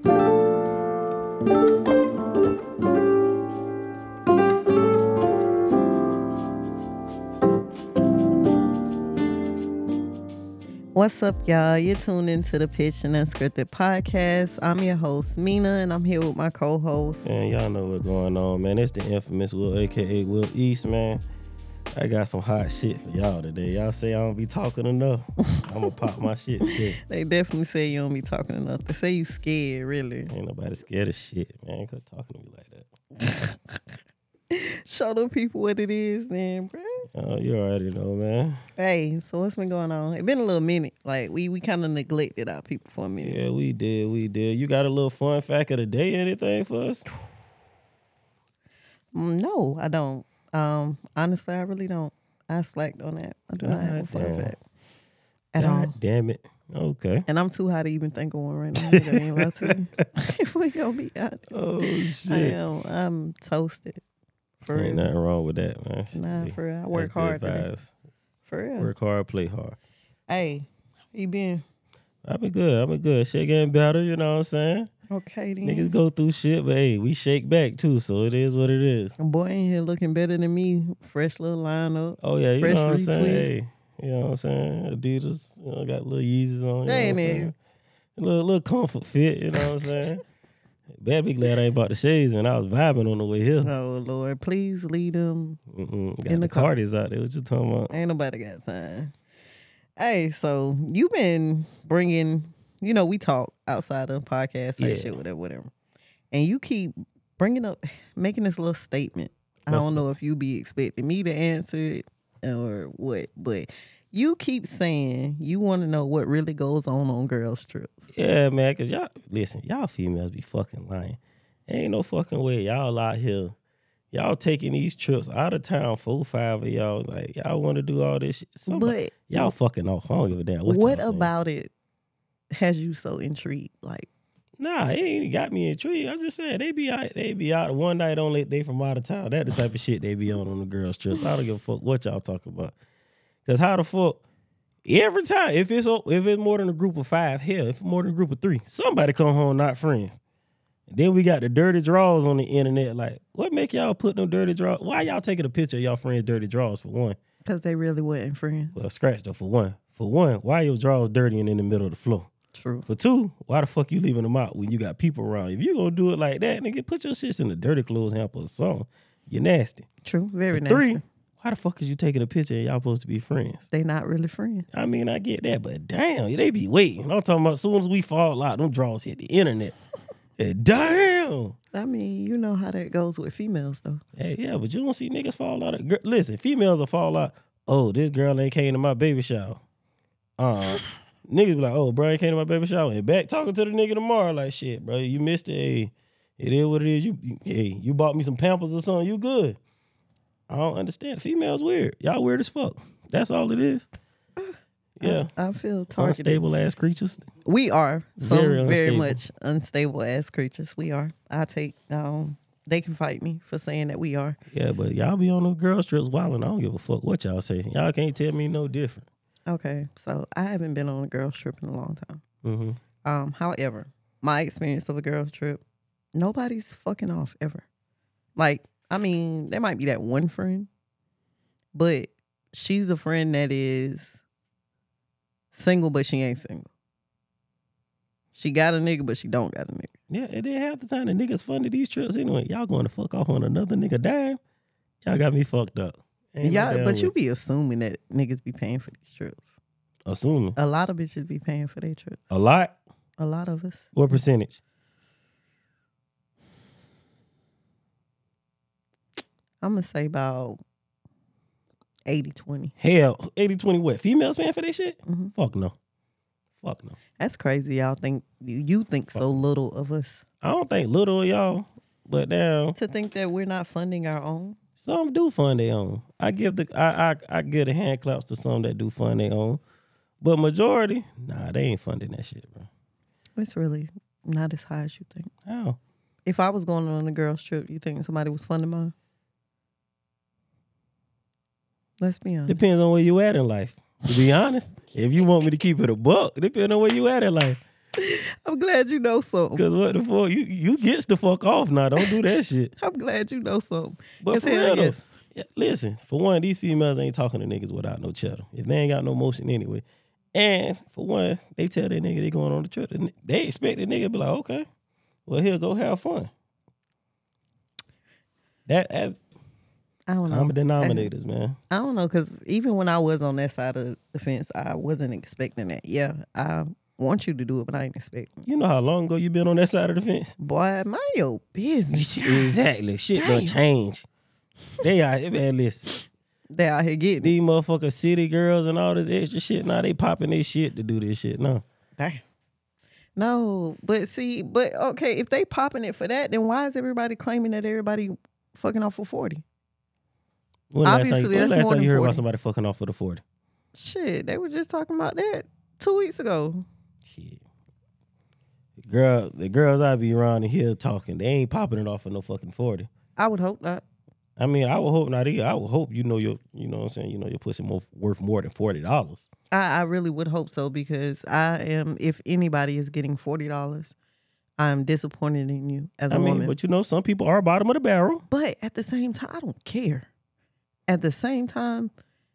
What's up, y'all? You're tuned into the Pitch and Unscripted podcast. I'm your host, Mina, and I'm here with my co-host. And y'all know what's going on, man. It's the infamous Will, a.k.a. Will East, man. I got some hot shit for y'all today. Y'all say I don't be talking enough. I'm going to pop my shit today. They definitely say you don't be talking enough. They say you scared, really. Ain't nobody scared of shit, man. Quit talking to me like that. Show the people what it is, then, bro. Oh, you already know, man. Hey, so what's been going on? It's been a little minute. Like, we kind of neglected our people for a minute. Yeah, we did. You got a little fun fact of the day, anything for us? No, I don't. Honestly, I really don't. I slacked on that. I do not have a fun fact at all. Damn it. Okay. And I'm too high to even think of one right now. That ain't lie to you. If we gonna be honest. Oh, shit. I'm toasted. For Ain't real. nothing wrong with that, man. Nah, for real. I work That's hard. good Today. vibes. For real. Work hard, play hard. Hey, how you been? I've been good. Shit getting better, you know what I'm saying? Okay, then. Niggas go through shit, but hey, we shake back too, so it is what it is. Boy in here looking better than me. Fresh little lineup. Oh yeah, you Fresh know what I'm retweets. saying? Hey, you know what I'm saying? Adidas, you know, got little Yeezys on. You Hey, know what I'm man. saying? A little comfort fit, you know what I'm saying? Bad be glad I ain't bought the shades and I was vibing on the way here. Oh, Lord. Please lead them. Got In the the car. Cardis out there. What you talking about? Ain't nobody got time. Hey, so you been bringing, we talk outside of the podcast, type Yeah. shit, whatever. And you keep bringing up, making this little statement. I What's don't know if you be expecting me to answer it or what, but you keep saying you want to know what really goes on girls' trips. Yeah, man, because y'all females be fucking lying. Ain't no fucking way y'all out here. Y'all taking these trips out of town, 4-5 of y'all. Like, y'all want to do all this shit. But Y'all fucking off. I don't give a damn what y'all saying. about it has you so intrigued? Like, Nah, it ain't got me intrigued. I'm just saying, they be out one night only, they from out of town. That the type of shit they be on the girls' trips. I don't give a fuck what y'all talking about. Because how the fuck, every time, if it's more than a group of 5, hell, if it's more than a group of 3, somebody come home not friends. Then we got the dirty draws on the internet. Like, what make y'all put them dirty draws? Why y'all taking a picture of y'all friends' dirty draws, for one? because they really wasn't friends. Well, scratch though, for one. For one, why your drawers dirty and in the middle of the floor? True. For 2, why the fuck you leaving them out when you got people around? If you gonna do it like that, nigga, put your shits in the dirty clothes hamper or something. You're nasty. True. Very For nasty. 3, why the fuck is you taking a picture and y'all supposed to be friends? They not really friends. I mean, I get that, but damn, they be waiting. I'm talking about as soon as we fall out, them drawers hit the internet. Damn. I mean, you know how that goes with females, though. Hey, yeah, but you don't see niggas fall out. Listen, females will fall out. Oh, this girl ain't came to my baby shower. Niggas be like, oh, bro, ain't came to my baby shower. And back talking to the nigga tomorrow, like, shit, bro, you missed it. Hey, it is what it is. You bought me some Pampers or something. You good. I don't understand. Females weird. Y'all weird as fuck. That's all it is. Yeah. I feel targeted. Unstable ass creatures. We are some Very very unstable. much unstable ass creatures. We are. I take. They can fight me for saying that we are. Yeah, but y'all be on the girls trips wilding. I don't give a fuck what y'all say. Y'all can't tell me no different. Okay, so I haven't been on a girls trip in a long time. Mm-hmm. However, my experience of a girls trip, nobody's fucking off ever. Like, I mean, there might be that one friend, but she's a friend that is single, but she ain't single. She got a nigga, but she don't got a nigga. Yeah, and then half the time the niggas funded these trips anyway. Y'all going to fuck off on another nigga dime? Y'all got me fucked up. Ain't no Yeah, damn but you way. be assuming that niggas be paying for these trips. Assuming. A lot of bitches be paying for their trips. A lot? A lot of us. What percentage? I'm going to say about 80-20. Hell, 80-20 what? Females paying for that shit? Mm-hmm. Fuck no. Fuck no. That's crazy. Y'all think, you think so little of us. I don't think little of y'all, but now To think that we're not funding our own. some do fund their own. I give the hand claps to some that do fund their own. But majority, nah, they ain't funding that shit, bro. It's really not as high as you think. How? If I was going on a girls trip, you think somebody was funding mine? Let's be honest. Depends on where you at in life. To be honest, if you want me to keep it a buck, depends on where you at in life. I'm glad you know something. Cause what the fuck, you gets the fuck off now. Don't do that shit. I'm glad you know something. But Yes, for hell real though, yes. yeah, listen, for one, these females ain't talking to niggas without no cheddar. If they ain't got no motion anyway. And for one, they tell that nigga they going on the trip. They expect the nigga to be like, okay, well, he'll go have fun. That I don't know. common denominators, man. I don't know, because even when I was on that side of the fence, I wasn't expecting that. Yeah, I want you to do it, but I ain't expecting it. You know how long ago you been on that side of the fence? Boy, mind your business. Exactly. Shit done Damn. change. They out here, man, listen. They out here getting it. These motherfucking city girls and all this extra shit, now they popping their shit to do this shit. No. Damn. No, but see, okay, if they popping it for that, then why is everybody claiming that everybody fucking off for 40? When last Obviously, time that's more you than heard 40. about somebody fucking off for the 40? Shit, they were just talking about that 2 weeks ago. Shit. The girls I be around here talking, they ain't popping it off for no fucking 40. I would hope not. I mean, I would hope not either. I would hope you know what I'm saying, your pussy worth more than $40. I really would hope so, because I am, if anybody is getting $40, I'm disappointed in you as a woman. But some people are bottom of the barrel. But at the same time, I don't care. At the same time,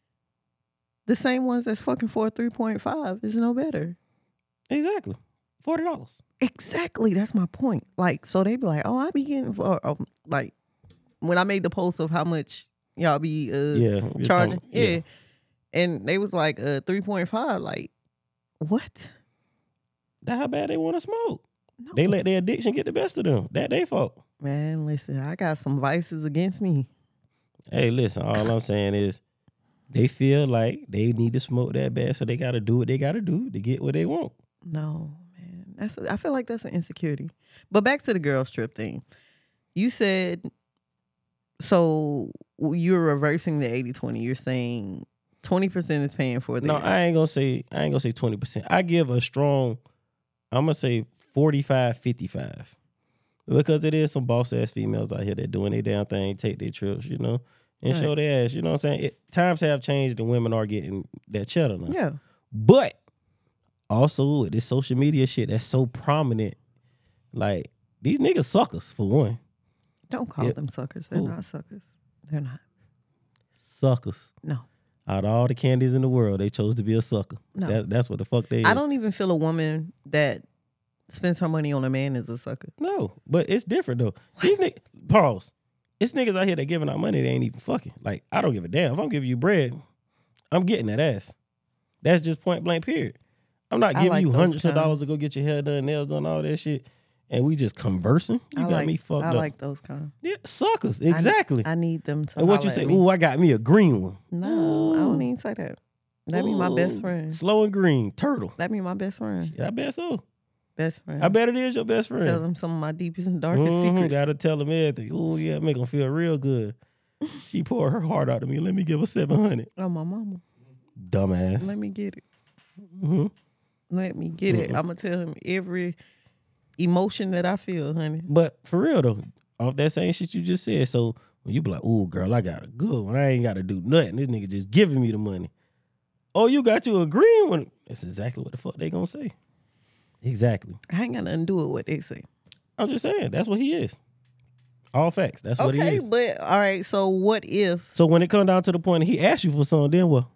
the same ones that's fucking for 3.5 is no better. Exactly. $40. Exactly. That's my point. Like, so they be like, oh, I be getting for, like, when I made the post of how much y'all be charging. Yeah. And they was like 3.5. Like, what? That's how bad they want to smoke. No. They let their addiction get the best of them. That they fault. Man, listen, I got some vices against me. Hey, listen, all I'm saying is they feel like they need to smoke that bad, so they got to do what they got to do to get what they want. No, man. I feel like that's an insecurity. But back to the girls trip thing. You said, so you're reversing the 80-20. You're saying 20% is paying for the. No, I ain't gonna say 20%. I give a strong, I'm gonna say 45-55. Because it is some boss ass females out here that doing their damn thing, take their trips, and Right. show their ass. You know what I'm saying? Times have changed and women are getting that cheddar now. Yeah. But also with this social media shit that's so prominent, like these niggas suckers for one. Don't call them suckers. They're not suckers. They're not. Suckers. No. Out of all the candies in the world, they chose to be a sucker. No. That's what the fuck they is. I don't even feel a woman that spends her money on a man is a sucker. No, but it's different though. These niggas, pause. It's niggas out here that giving out money they ain't even fucking. Like, I don't give a damn. If I'm giving you bread, I'm getting that ass. That's just point blank, period. I'm not giving you hundreds of dollars to go get your hair done, nails done, all that shit, and we just conversing. You got me fucked up. I like those kind. Yeah, suckers. Exactly. I need them to. And what you say? Ooh, I got me a green one. No, I don't even say that. That be my best friend. Slow and green, turtle. That be my best friend. Yeah, I bet so. Best friend. I bet it is your best friend. Tell them some of my deepest and darkest secrets. Gotta tell them everything. Ooh, yeah, make them feel real good. She poured her heart out to me. Let me give her 700. Oh, my mama. Dumbass. Let me get it. Mm-hmm. Let me get it. I'm going to tell him every emotion that I feel, honey. But for real, though, off that same shit you just said, so when you be like, ooh, girl, I got a good one. I ain't got to do nothing. This nigga just giving me the money. Oh, you got you a green one. That's exactly what the fuck they gonna say. Exactly. I ain't got nothing to do with what they say. I'm just saying, that's what he is. All facts. That's what he is. Okay, but all right, so what if? So when it come down to the point he asked you for something, then what?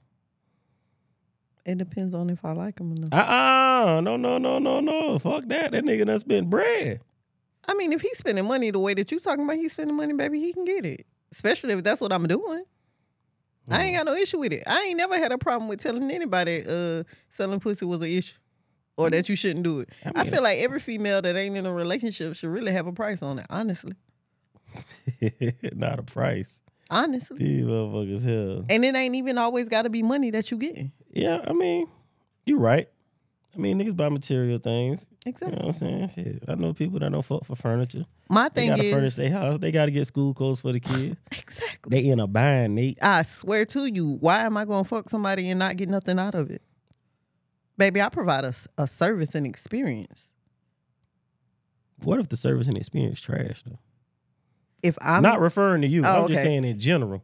It depends on if I like him or not. No. Fuck that. That nigga done spent bread. I mean, if he's spending money the way that you talking about he's spending money, baby, he can get it. Especially if that's what I'm doing. I ain't got no issue with it. I ain't never had a problem with telling anybody selling pussy was an issue. Or that you shouldn't do it. I feel like every female that ain't in a relationship should really have a price on it, honestly. Not a price. Honestly. These motherfuckers hell. And it ain't even always got to be money that you getting. Yeah, I mean, you right. I mean, niggas buy material things. Exactly. You know what I'm saying? Shit. I know people that don't fuck for furniture. My thing they gotta is, furnish their house. They gotta get school clothes for the kids. Exactly. They in a bind, Nate. I swear to you, why am I going to fuck somebody and not get nothing out of it? Baby, I provide a service and experience. What if the service and experience trash though? If I'm not referring to you, I'm just okay. saying in general.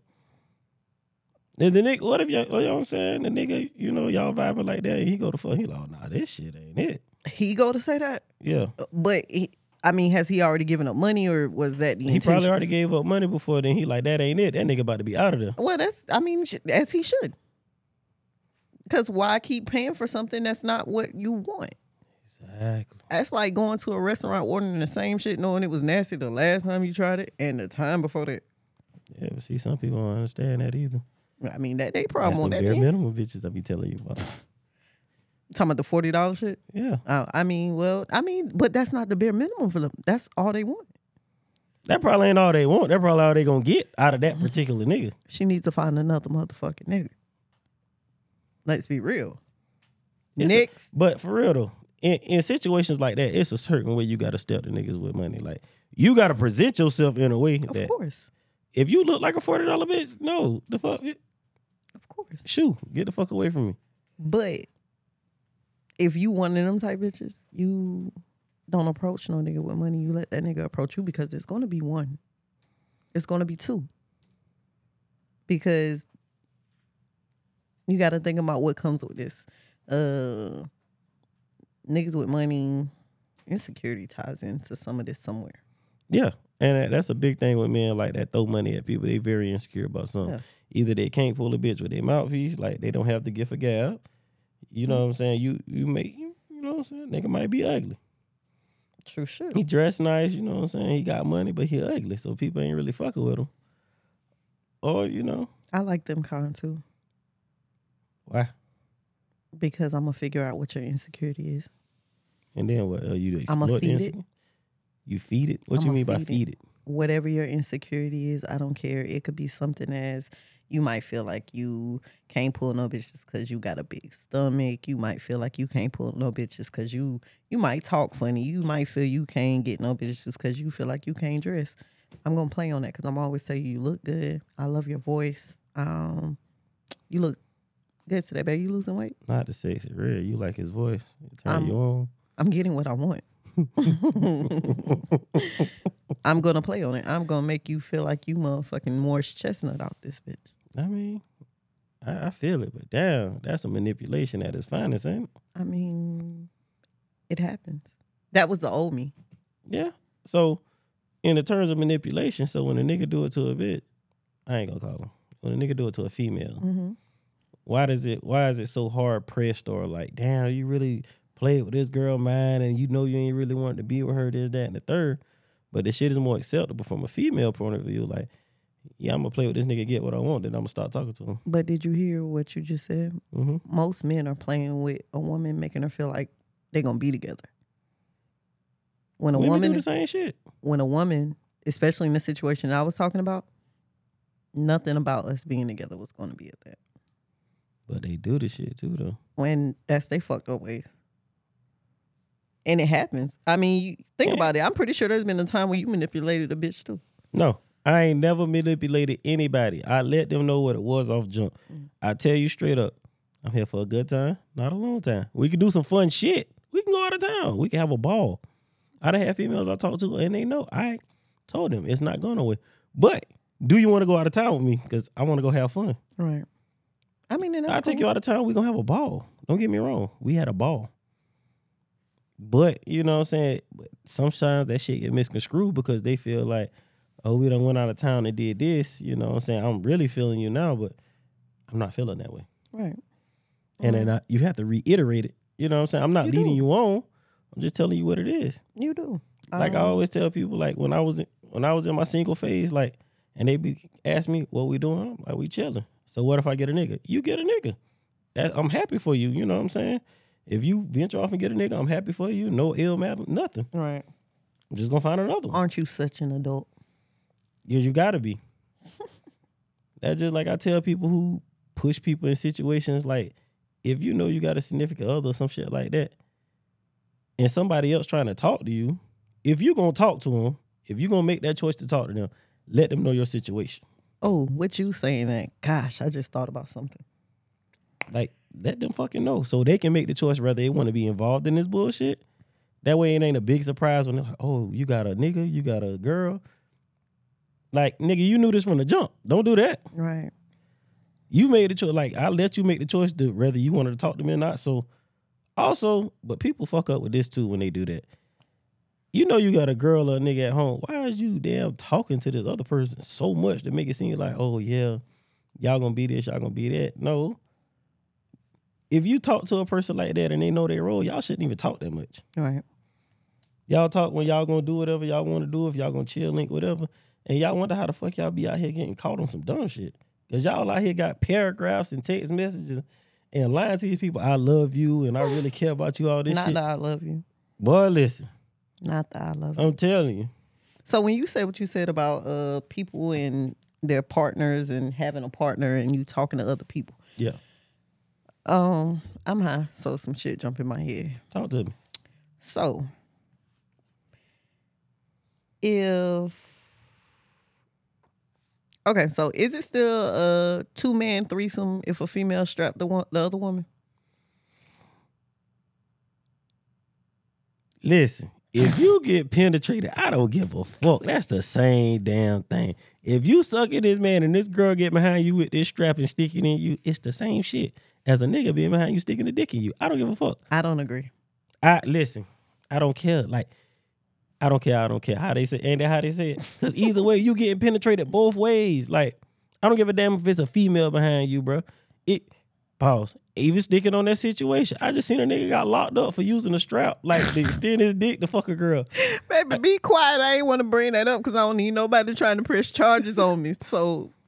The nigga, what if y'all, you know what I'm saying? The nigga, y'all vibing like that, and he go to fuck, he like, oh, nah, this shit ain't it. He go to say that? Yeah. But I mean, has he already given up money, or was that the He intention? probably already gave up money before then. He like, that ain't it. That nigga about to be out of there. Well, I mean, as he should. Because why keep paying for something that's not what you want? Exactly. That's like going to a restaurant ordering the same shit knowing it was nasty the last time you tried it and the time before that. Yeah, but see, some people don't understand that either. I mean, that they That's problem the on that. bare Thing. minimum bitches I be telling you about. Talking about the $40 shit? Yeah. But that's not the bare minimum for them. That's all they want. That probably ain't all they want. That probably all they gonna get out of that particular nigga. She needs to find another motherfucking nigga. Let's be real. Next. But for real though, in situations like that, it's a certain way you gotta step to niggas with money. Like, you gotta present yourself in a way that, of course. if you look like a $40 bitch, no, the fuck, Of course. shoo, get the fuck away from me. But if you one of them type bitches, you don't approach no nigga with money. You let that nigga approach you, because it's going to be one. It's going to be two. Because you got to think about what comes with this. Niggas with money, insecurity ties into some of this somewhere. Yeah. And that's a big thing with men like that throw money at people. They very insecure about something. Yeah. Either they can't pull a bitch with their mouthpiece, like they don't have the gift of gab. You know what I'm saying? You know what I'm saying? Nigga might be ugly. True shit. He dressed nice, you know what I'm saying? He got money, but he ugly, so people ain't really fucking with him. Or, I like them kind too. why? Because I'm going to figure out what your insecurity is. And then what? You I'ma exploit feed the it. You feed it? What you I'ma mean by feed it. feed it? Whatever your insecurity is, I don't care. It could be something as you might feel like you can't pull no bitches because you got a big stomach. You might feel like you can't pull no bitches because you might talk funny. You might feel you can't get no bitches because you feel like you can't dress. I'm going to play on that because I'm always saying you look good. I love your voice. You look good today, babe. You losing weight? Not the sexy red. You like his voice. It turn you on. I'm getting what I want. I'm going to play on it. I'm going to make you feel like you motherfucking Morris Chestnut out this bitch. I mean, I feel it, but damn, that's a manipulation at its finest, ain't it? I mean, it happens. That was the old me. Yeah. So, in the terms of manipulation, so when a nigga do it to a bitch, I ain't gonna call him. When a nigga do it to a female, Mm-hmm. why is it so hard pressed, or like, damn, you really played with this girl mind and you know you ain't really wanted to be with her, this, that, and the third. But the shit is more acceptable from a female point of view. Like, yeah, I'm gonna play with this nigga, get what I want, then I'm gonna start talking to him. But did you hear what you just said? Mm-hmm. Most men are playing with a woman, making her feel like they're gonna be together. When a Women woman, do the same shit. when a woman, especially in the situation I was talking about, nothing about us being together was gonna be at that. But they do the shit too, though. When that's they fucked up ways. And it happens. I mean, you think about it. I'm pretty sure there's been a time when you manipulated a bitch too. No, I ain't never manipulated anybody. I let them know what it was off jump. I tell you straight up, I'm here for a good time, not a long time. We can do some fun shit. We can go out of town. We can have a ball. I done had females I talk to, and they know. I told them it's not going nowhere. But do you want to go out of town with me? Because I want to go have fun. Right. I mean, and that's I'll take you out of town. We going to have a ball. Don't get me wrong. We had a ball. But, you know what I'm saying? Sometimes that shit get misconstrued because they feel like, oh, we done went out of town and did this. You know what I'm saying? I'm really feeling you now, but I'm not feeling that way. Right. And then you have to reiterate it. You know what I'm saying? I'm not You leading do. you on. I'm just telling you what it is. You do. Like I always tell people, like when I was in my single phase, like, and they be ask me what we doing, I'm like, we chilling. So what if I get a nigga? You get a nigga. I'm happy for you. You know what I'm saying? If you venture off and get a nigga, I'm happy for you. No ill matter, nothing. Right. I'm just gonna find another one. Aren't you such an adult? Yes, you gotta be. That's just like I tell people who push people in situations like, if you know you got a significant other or some shit like that, and somebody else trying to talk to you, if you gonna talk to them, if you gonna make that choice to talk to them, let them know your situation. Oh, what you saying that? Gosh, I just thought about something. Like, let them fucking know so they can make the choice whether they want to be involved in this bullshit. That way it ain't a big surprise when they're like, oh, you got a nigga, you got a girl. Like, nigga, you knew this from the jump. Don't do that. Right. You made the choice. Like, I let you make the choice to whether you wanted to talk to me or not. So Also, but people fuck up with this too when they do that. You know you got a girl or a nigga at home. Why is you damn talking to this other person so much to make it seem like, oh yeah, y'all gonna be this, y'all gonna be that? No. If you talk to a person like that and they know their role, y'all shouldn't even talk that much. Right. Y'all talk when y'all gonna do whatever y'all want to do, if y'all gonna chill, link, whatever. And y'all wonder how the fuck y'all be out here getting caught on some dumb shit. Because y'all out here got paragraphs and text messages and lying to these people, I love you and I really care about you, all this Not shit. that I love you. Boy, listen. Not that I love you. I'm telling you. So when you say what you said about people and their partners and having a partner and you talking to other people, Yeah. I'm high, so some shit jump in my head. Talk to me. So so is it still a 2-man threesome if a female strapped the other woman? Listen, if you get penetrated, I don't give a fuck. That's the same damn thing. If you sucking this man and this girl get behind you with this strap and sticking in you, it's the same shit as a nigga being behind you sticking a dick in you. I don't give a fuck. I don't agree. Listen, I don't care. Like, I don't care how they say, ain't that how they say it? Because either way, you getting penetrated both ways. Like, I don't give a damn if it's a female behind you, bro. Even sticking on that situation. I just seen a nigga got locked up for using a strap, like to extend his dick to fuck a girl. Baby, be quiet. I ain't want to bring that up because I don't need nobody trying to press charges on me. So,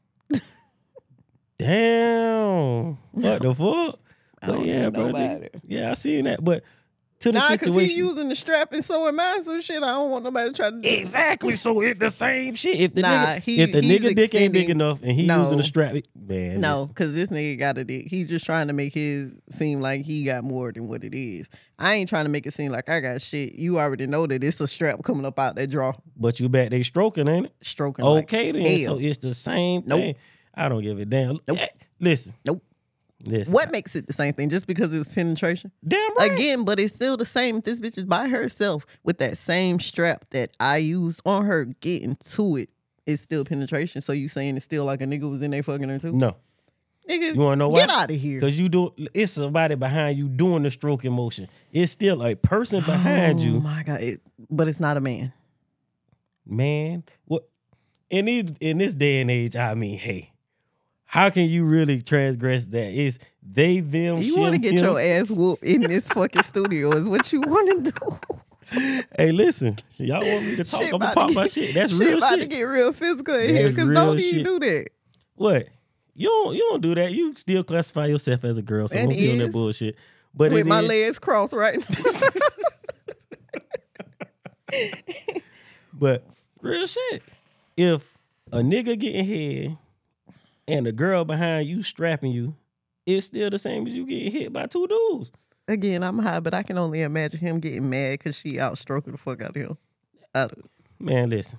damn, what the fuck? I But don't yeah, need bro. nobody. Yeah, I seen that. But to the Nah, because he situation, using the strap and so am I. So shit, I don't want nobody to try to do exactly. So it's the same shit. If the Nah, nigga, he- if the he's nigga dick ain't big extending- enough and he No. using the strap, man, No, listen. because this nigga got a dick. He just trying to make his seem like he got more than what it is. I ain't trying to make it seem like I got shit. You already know that it's a strap coming up out that draw, But you bet they stroking, ain't it? stroking. Okay, like then. hell. So it's the same Nope. thing. I don't give a damn. Nope. Listen. Nope. Listen. What makes it the same thing? Just because it was penetration? Damn right. Again, but it's still the same. If this bitch is by herself with that same strap that I used on her getting to it, it's still penetration. So you saying it's still like a nigga was in there fucking her too? No. Nigga, You wanna know why? get out of here. Because it's somebody behind you doing the stroking motion. It's still a person behind Oh you. my God. But it's not a man. Man, what in this day and age, I mean, hey, how can you really transgress that? It's they, them, You want to shim, get him. your ass whooped in this fucking studio is what you want to do. Hey, listen, y'all want me to talk? Shit I'm gonna about pop to my get- shit. That's shit real about to shit. get real physical in here That's because real don't even shit. do that. What? You don't do that. You still classify yourself as a girl, so And don't be on that is. bullshit. But With it my is- legs crossed right But real shit. If a nigga getting head and the girl behind you strapping you, it's still the same as you getting hit by two dudes. Again, I'm high, but I can only imagine him getting mad because she out stroking the fuck out of him. Man, listen.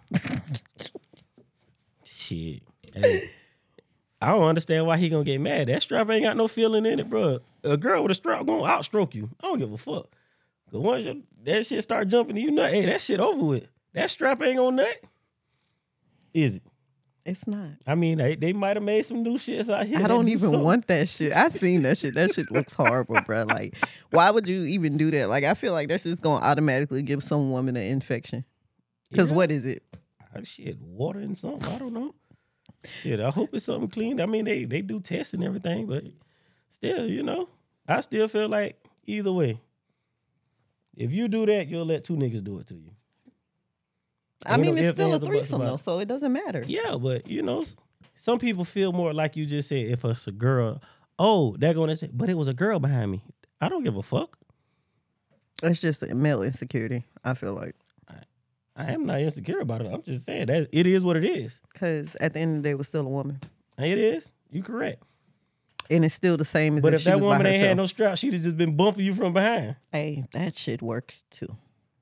Shit. Hey, I don't understand why he gonna get mad. That strap ain't got no feeling in it, bro. A girl with a strap gonna outstroke you. I don't give a fuck. Cause once that shit start jumping to you nut, hey, that shit over with. That strap ain't gonna nut. Is it? It's not. I mean, they might have made some new shits out here. I that don't do even something. want that shit. I seen that shit. That shit looks horrible, bro. Like, why would you even do that? Like, I feel like that's just gonna automatically give some woman an infection. Because Yeah. what is it? Shit, water and something. I don't know. Shit, I hope it's something clean. I mean, they do tests and everything, but still, I still feel like either way, if you do that, you'll let two niggas do it to you. I Ain't mean, no it's ifs, still a ands, or buts threesome about though, it. so it doesn't matter. Yeah, but some people feel more like you just said. If it's a girl, oh, they're gonna say, but it was a girl behind me. I don't give a fuck. It's just a male insecurity, I feel like. I am not insecure about it. I'm just saying that it is what it is. Because at the end of the day, it was still a woman. It is. You correct. And it's still the same as But if if she that was by woman ain't herself. had no strap, she'd have just been bumping you from behind. Hey, that shit works too.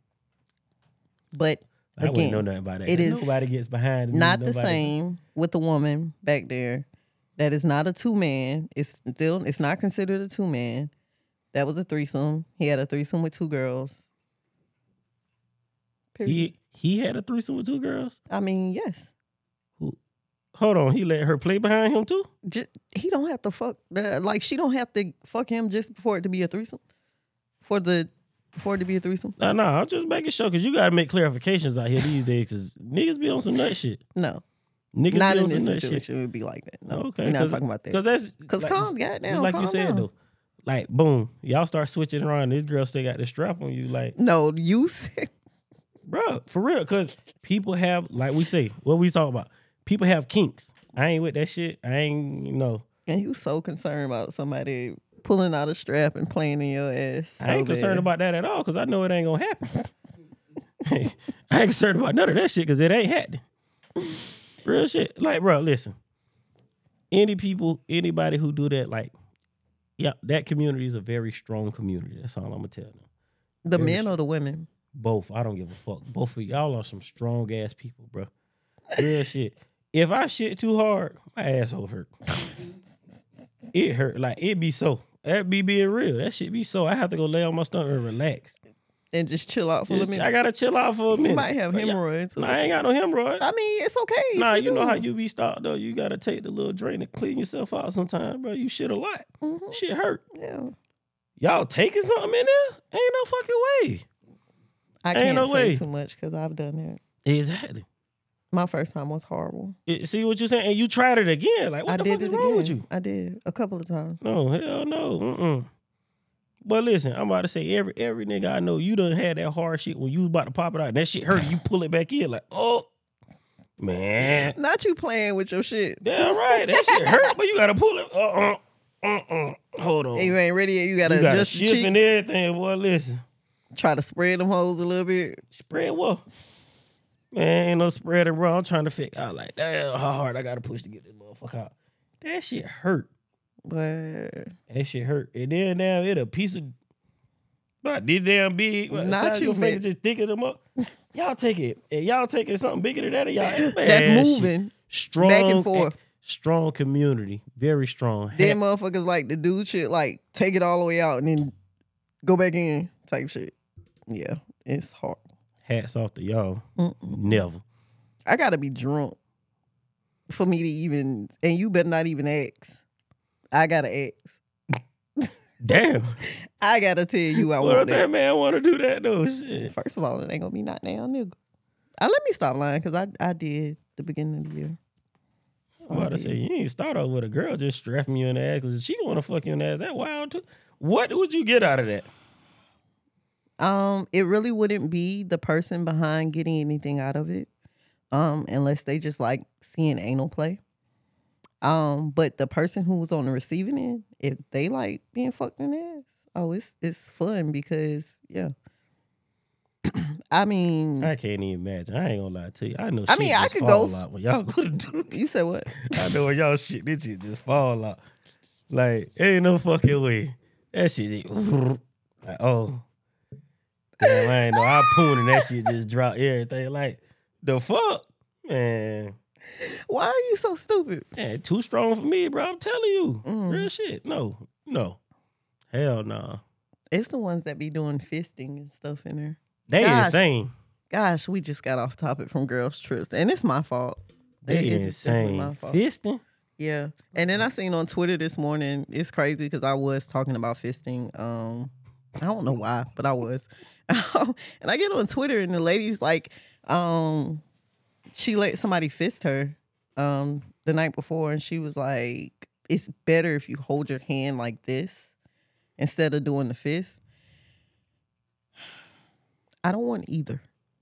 But I wouldn't again, know nothing about that. it 'Cause is nobody gets behind. me, not the nobody- same with the woman back there. That is not a 2-man. It's not considered a 2-man. That was a threesome. He had a threesome with 2 girls. Period. He had a threesome with 2 girls. I mean, yes. Hold on, he let her play behind him too. He don't have to fuck. Like, she don't have to fuck him just for it to be a threesome. for it to be a threesome? No, I'm just making sure because you gotta make clarifications out here these days because niggas be on some nut shit. No. Niggas Not be in on some this nut situation. shit. It would be like that. No, Okay, we're not talking about that. Because like, calm down. like calm you said down. though. Like boom, y'all start switching around. This girl still got the strap on you. Like No, you said. bro, for real, because people have, like we say, what we talk about, people have kinks. I ain't with that shit. I ain't, And you so concerned about somebody pulling out a strap and playing in your ass. I ain't concerned about that at all because I know it ain't gonna happen. I ain't concerned about none of that shit because it ain't happening. Real shit. Like, bro, listen. Anybody who do that, like, yeah, that community is a very strong community. That's all I'm gonna tell them. The Very men strong. or the women? Both. I don't give a fuck. Both of y'all are some strong ass people, bro. Real shit. If I shit too hard, my asshole hurt. It hurt. Like, it be so. That be being real. That shit be so. I have to go lay on my stomach and relax. And just chill out for a minute. I gotta chill out for a minute. You might have hemorrhoids. Nah, I ain't got no hemorrhoids. I mean, it's okay. Nah, you know how you be stopped though. You gotta take the little drain and clean yourself out sometimes, bro. You shit a lot. Mm-hmm. Shit hurt. Yeah. Y'all taking something in there? Ain't no fucking way. I Ain't can't no say way. too much because I've done that. Exactly. My first time was horrible. See what you saying? And you tried it again. Like, what the fuck is wrong with you? I did a couple of times. No, hell no. But listen, I'm about to say every nigga I know, you done had that hard shit when you was about to pop it out and that shit hurt, you pull it back in like, oh, man. Not you playing with your shit. Damn right, that shit hurt, but you gotta pull it. Hold on. You ain't ready yet. You gotta adjust your shift cheek. and everything, boy. Listen. Try to spread them hoes a little bit. Spread what? Man, ain't no spreading, bro. I'm trying to figure out like, damn, how hard I gotta push to get this motherfucker out. That shit hurt. But That shit hurt. And then now it a piece of but this damn big. Not you, man. man. Just thinking them up. Y'all take it. And y'all taking something bigger than that. And y'all, man, that's moving. Shit. Strong, back and forth. Strong community. Very strong. Then motherfuckers like to do shit like take it all the way out and then go back in type shit. Yeah, it's hard. Hats off to y'all. Never. I gotta be drunk for me to even, and you better not even ask. I gotta ask. Damn. I gotta tell you I What want if that. that man want to do that though? Shit. First of all, it ain't gonna be not now, nigga. Let me stop lying because I did the beginning of the year. I'm about to say, you ain't start off with a girl just strapping you in the ass because she want to fuck you in the ass. That wild too. What would you get out of that? It really wouldn't be the person behind getting anything out of it, unless they just like seeing anal play. But the person who was on the receiving end, if they like being fucked in the ass, it's fun because yeah. I mean, I can't even imagine. I ain't gonna lie to you. I know. I Shit mean, I just could fall go- out when y'all go to do. you said what? I know when y'all shit, this shit just fall out. Like ain't no fucking way. That shit just, like oh. Damn, I ain't know. I poon and that shit just drop everything. Like the fuck, man. Why are you so stupid? Man, too strong for me, bro. I'm telling you, Mm. real shit. No, hell no. It's the ones that be doing fisting and stuff in there. They Gosh. insane. Gosh, we just got off topic from girls' trips, and it's my fault. They It's definitely insane. my fault. Fisting. Yeah, and then I seen on Twitter this morning. It's crazy because I was talking about fisting. I don't know why, but I was. And I get on Twitter, and the lady's like, she let somebody fist her the night before, and she was like, "It's better if you hold your hand like this instead of doing the fist." I don't want either,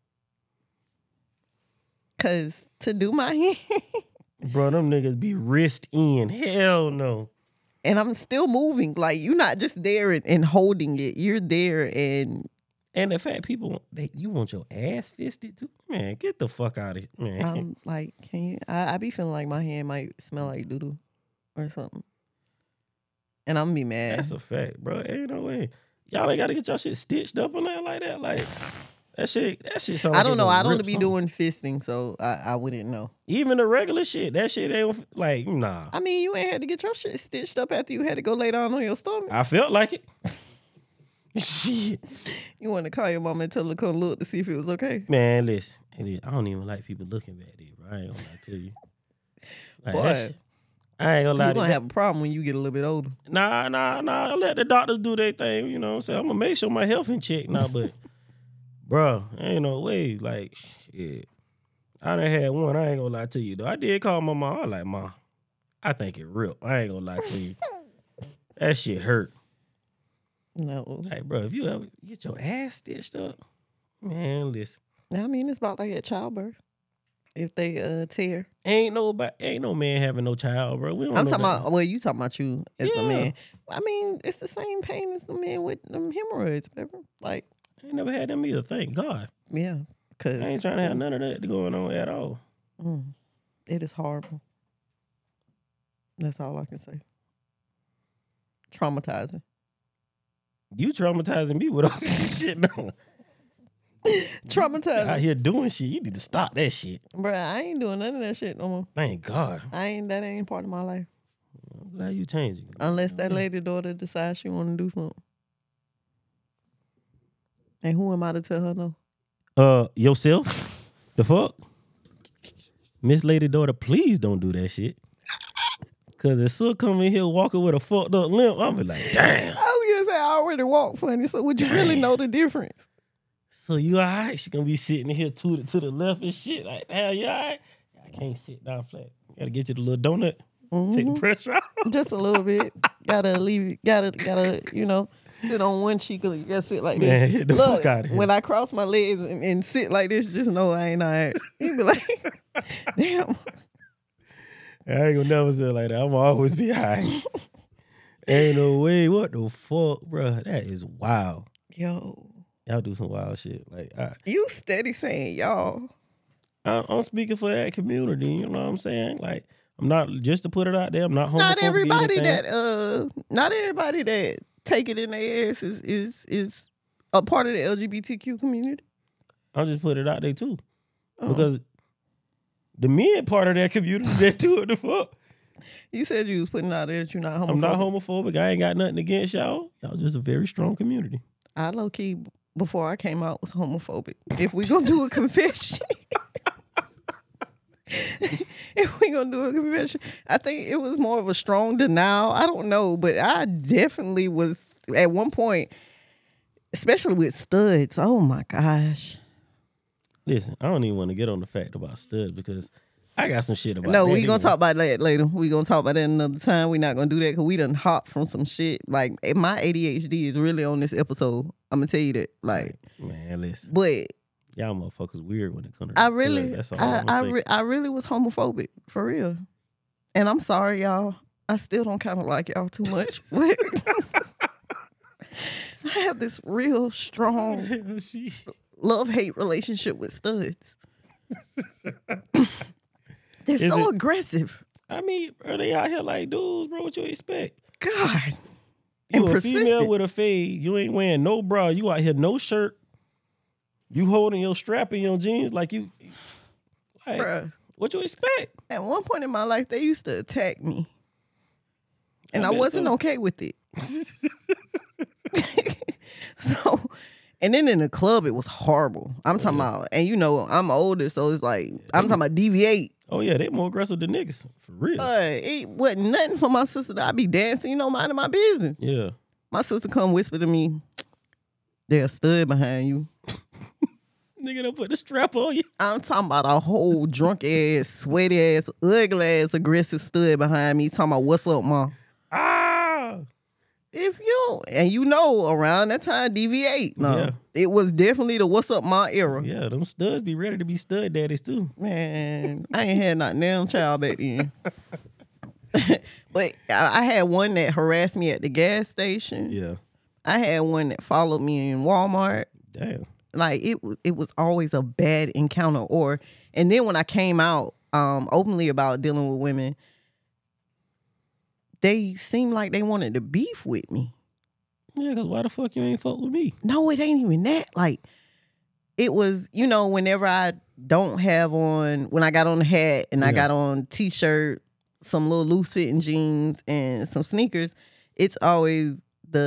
cause to do my hand. Bro, them niggas be wrist in. Hell no. And I'm still moving. Like, you're not just there and holding it. You're there and And the fact people, you want your ass fisted too? Man, get the fuck out of here, man. I'm like, can you? I be feeling like my hand might smell like doo-doo or something. And I'm gonna be mad. That's a fact, bro. Ain't no way. Y'all ain't got to get your shit stitched up on that like that. Like, that shit sound like I don't it know. gonna I don't rip be something. doing fisting, so I wouldn't know. Even the regular shit, that shit ain't, like, nah. I mean, you ain't had to get your shit stitched up after you had to go lay down on your stomach. I felt like it. Shit. You want to call your mama and tell her to come look to see if it was okay. Man, listen. I don't even like people looking back there, bro. I ain't gonna lie to you. Like, Boy. I ain't gonna lie You're to gonna you. have a problem when you get a little bit older. Nah. Let the doctors do their thing. You know what I'm saying? I'm gonna make sure my health in check now, but bro, ain't no way. Like, shit. I done had one. I ain't gonna lie to you though. I did call my mom. I was like, Ma, I think it ripped. I ain't gonna lie to you. That shit hurt. No. Like, bro, if you ever get your ass stitched up, man, listen. I mean, it's about like at childbirth. If they tear. Ain't no man having no child, bro. We don't I'm know talking that. about, well, you talking about you as a Yeah. man. I mean, it's the same pain as the man with them hemorrhoids, baby. Like, I ain't never had them either, thank God. yeah. Cause I ain't trying to have none of that going on at all. it is horrible. That's all I can say. Traumatizing. You traumatizing me with all this shit now. Traumatizing. Out here doing shit. You need to stop that shit. Bruh, I ain't doing none of that shit no more. Thank God. That ain't part of my life. I'm glad you changing. Unless that lady daughter decides she want to do something. And who am I to tell her no? Yourself? The fuck? Miss Lady Daughter, please don't do that shit. Cause if Sue come in here walking with a fucked up limp, I'm be like, damn. I was gonna say I already walk funny, so would you really know the difference? So you all right? She gonna be sitting here to the left and shit. Like, hell, you all right? I can't sit down flat. Gotta get you the little donut. Take the pressure out. Just a little bit. Gotta leave. Gotta. Sit on one cheek. You gotta sit like Man, this. get the Look, fuck out of here. when I cross my legs and sit like this, just know I ain't all right. You be like, damn. I ain't gonna never say it like that. I'm always be high. Ain't no way. What the fuck, bro? That is wild. Yo, Y'all do some wild shit. Like, you steady saying y'all. I'm speaking for that community. You know what I'm saying? Like, I'm not, just to put it out there, I'm not homophobic. Not everybody that take it in their ass is a part of the LGBTQ community. I'll just put it out there too. Oh. Because the men part of that community that do it the fuck. You said you was putting out there that you're not homophobic. I'm not homophobic. I ain't got nothing against y'all. Y'all just a very strong community. I low key before I came out was homophobic. If we gonna do a confession, I think it was more of a strong denial. I don't know, but I definitely was at one point, especially with studs. Oh my gosh. Listen, I don't even want to get on the fact about studs because I got some shit about No, that. we gonna talk about that later. We gonna talk about that another time. We're not gonna do that because we done hop from some shit. Like my ADHD is really on this episode. I'm gonna tell you that. Like, man, listen. but Y'all motherfuckers weird when it comes to I studs. really, That's all I'm gonna say. I really was homophobic for real, and I'm sorry, y'all. I still don't kind of like y'all too much. But I have this real strong love-hate relationship with studs. They're so aggressive. I mean, bro, they out here like dudes, bro. What you expect? God, You and a female persistent. with a fade. You ain't wearing no bra. You out here no shirt. You holding your strap in your jeans like you. Like, Bruh. what you expect? At one point in my life, they used to attack me, and I bet wasn't so. okay with it. So, and then in the club, it was horrible. I'm talking about, and I'm older, so it's like I'm talking about deviate. Oh yeah, they more aggressive than niggas for real. It wasn't nothing for my sister that I be dancing, minding my business. Yeah. My sister come whisper to me, "There's a stud behind you." Nigga done put the strap on you. I'm talking about a whole drunk ass, sweaty ass, ugly ass, aggressive stud behind me talking about, "What's up, ma?" Ah. If you, around that time, deviate. No, Yeah. It was definitely the "What's up, ma" era. Yeah, them studs be ready to be stud daddies too. Man, I ain't had not damn child back then. But I had one that harassed me at the gas station. Yeah. I had one that followed me in Walmart. Damn. Like it was always a bad encounter. And then when I came out openly about dealing with women, they seemed like they wanted to beef with me. Yeah, because why the fuck you ain't fuck with me? No, it ain't even that. Like, it was, whenever I don't have on, when I got on the hat and I got on t-shirt, some little loose fitting jeans and some sneakers, it's always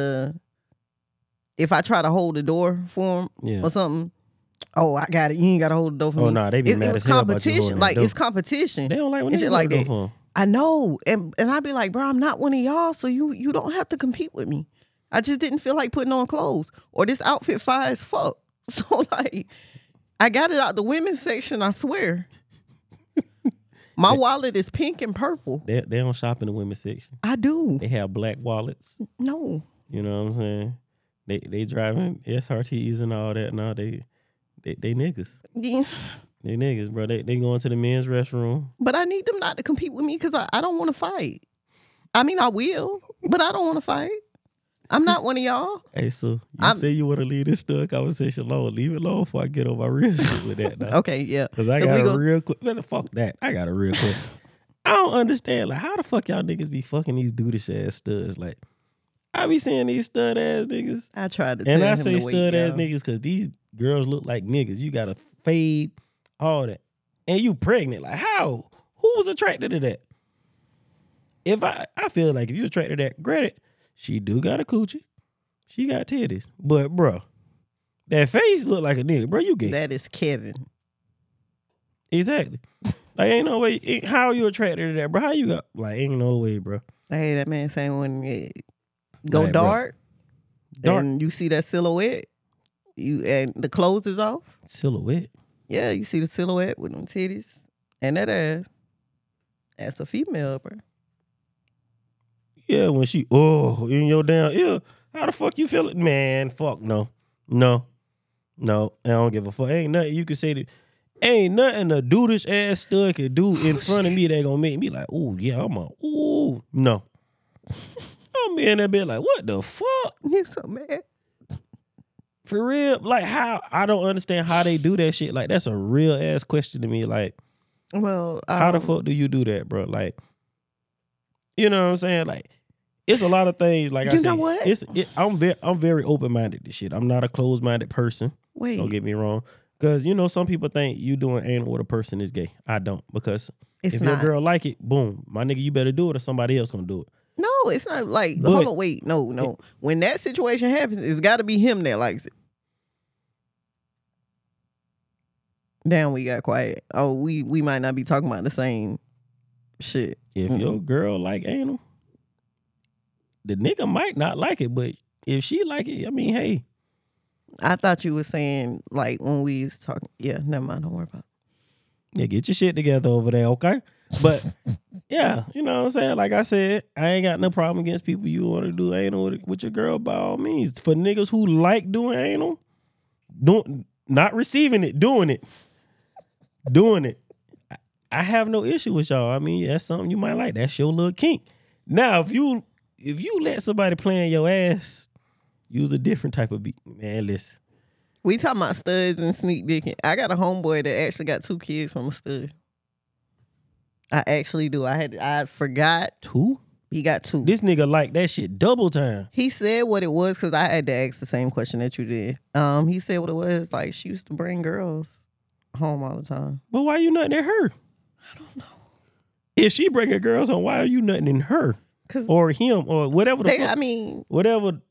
if I try to hold the door for them or something, oh, I got it. You ain't got to hold the door for me. Oh, nah, they be mad It was as hell about you competition. holding that Like, door. it's competition. They don't like when It's they just like hold the that. door for 'em. I know. And I'd be like, bro, I'm not one of y'all, so you don't have to compete with me. I just didn't feel like putting on clothes. Or this outfit fire as fuck. So like, I got it out the women's section, I swear. My wallet is pink and purple. They don't shop in the women's section. I do. They have black wallets. No. You know what I'm saying? They driving SRTs and all that. No, they niggas. Yeah. They niggas, bro. They going to the men's restroom. But I need them not to compete with me because I don't want to fight. I mean, I will, but I don't want to fight. I'm not one of y'all. Hey, so you say you want to leave this stud conversation alone. Leave it alone before I get on my real shit with that now. Okay, yeah. Because I got a real quick. Fuck that. I got a real quick. I don't understand. Like, how the fuck y'all niggas be fucking these dudish ass studs? Like, I be seeing these stud ass niggas. I tried to tell and I him say to stud wait, ass y'all. niggas because these girls look like niggas. You got to fade, all that. And you pregnant. Like, how? Who was attracted to that? If I feel like if you attracted to that, granted, she do got a coochie. She got titties. But, bro, that face look like a nigga. Bro, you gay. That is Kevin. Exactly. Like, ain't no way. How you attracted to that, bro? How you got? Like, ain't no way, bro. I hear that man saying when go Like, bro. dark, Dark. and you see that silhouette, and the clothes is off. Silhouette. Yeah, you see the silhouette with them titties and that ass. That's a female, bro. Yeah, when she, in your damn ear. How the fuck you feeling? Man, fuck no. No. I don't give a fuck. Ain't nothing you can say that. Ain't nothing a dudish ass stud can do in front of me that gonna make me like, ooh, yeah, no. I'm being that bit like, what the fuck? You so mad. For real? Like, how? I don't understand how they do that shit. Like, that's a real ass question to me. Like, Well, how the fuck do you do that, bro? Like, you know what I'm saying? Like, it's a lot of things. Like, You know what? I'm very open minded to shit. I'm not a closed minded person. Wait. Don't get me wrong. Because, you know, some people think you doing anal with a person is gay. I don't. Because It's if not. your girl like it, boom, my nigga, you better do it or somebody else gonna do it. No, it's not like, But- hold on, wait. No. When that situation happens, it's got to be him that likes it. Damn, we got quiet. Oh, we might not be talking about the same shit. If your girl like anal, the nigga might not like it, but if she like it, I mean, hey. I thought you were saying, like, when we was talking. Yeah, never mind. Don't worry about it. Yeah, get your shit together over there, okay? But yeah, you know what I'm saying? Like I said, I ain't got no problem against people you want to do anal with your girl by all means. For niggas who like doing anal, not receiving it, doing it. I have no issue with y'all. I mean, that's something you might like. That's your little kink. Now, if you let somebody play in your ass, use a different type of beat. Man, listen. We talking about studs and sneak dicking. I got a homeboy that actually got 2 kids from a stud. I actually do. I forgot. 2? He got 2. This nigga like that shit double time. He said what it was because I had to ask the same question that you did. He said what it was. Like, she used to bring girls home all the time. But why you nutting at her? I don't know. If she bringing girls home, why are you nutting in her? Or him or whatever the fuck. I mean, whatever.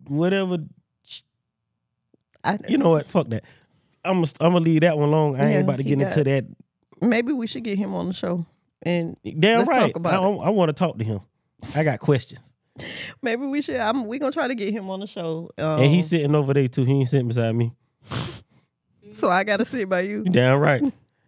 You know what? Fuck that. I'm gonna leave that one alone. I ain't about to get into that. Maybe we should get him on the show and damn let's right. talk about I want to talk to him. I got questions. Maybe we should. We gonna try to get him on the show. And he's sitting over there too. He ain't sitting beside me. So I gotta sit by you. Damn right.